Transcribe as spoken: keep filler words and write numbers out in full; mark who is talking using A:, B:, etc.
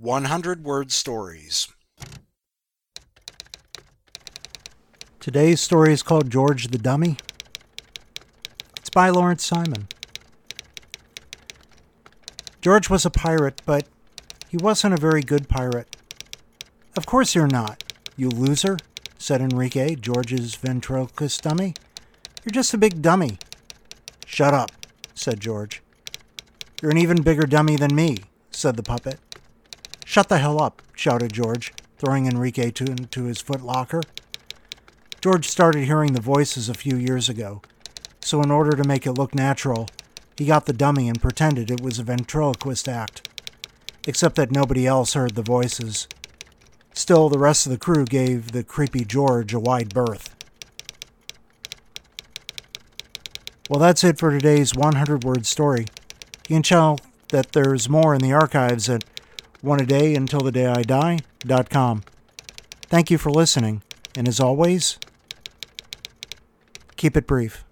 A: one hundred word stories.
B: Today's story is called George the Dummy. It's by Lawrence Simon. George was a pirate, but he wasn't a very good pirate. Of course you're not, you loser, said Enrique, George's ventriloquist dummy. You're just a big dummy. Shut up, said George. You're an even bigger dummy than me, said the puppet. Shut the hell up, shouted George, throwing Enrique to, into his footlocker. George started hearing the voices a few years ago, so in order to make it look natural, he got the dummy and pretended it was a ventriloquist act, except that nobody else heard the voices. Still, the rest of the crew gave the creepy George a wide berth. Well, that's it for today's one hundred word story. You can tell that there's more in the archives at one a day until the day I die dot com. Thank you for listening, and as always, keep it brief.